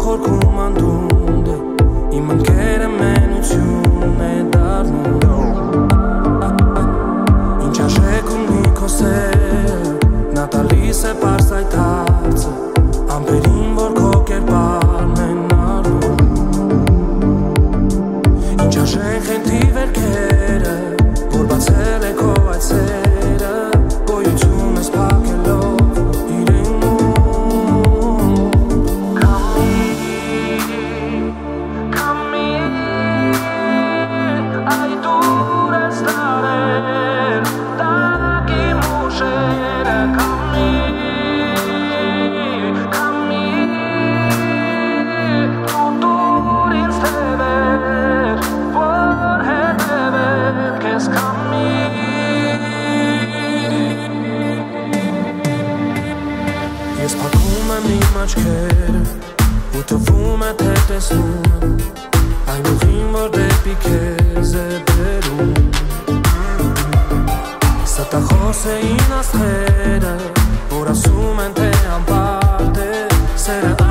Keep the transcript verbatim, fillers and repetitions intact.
խորքում անդունդ է Իմ ընկերը մենություն է դառնում Ինչ արժեք ունի քո սերը Նա տալիս է պարզ այդ հարցը Ամպերին որ քո կերպարն են առնում Ինչ արժեք են թի վերքերը Որ բացել է քո այդ սերը Գոյություն ես փակելով Ես փակում եմ իմ աչքերը ու թվում է թե տեսնում եմ Այն ուղին որ դեպի քեզ է բերում Ստախոս էին աստղերը որ ասում են թե անպարտ է սերը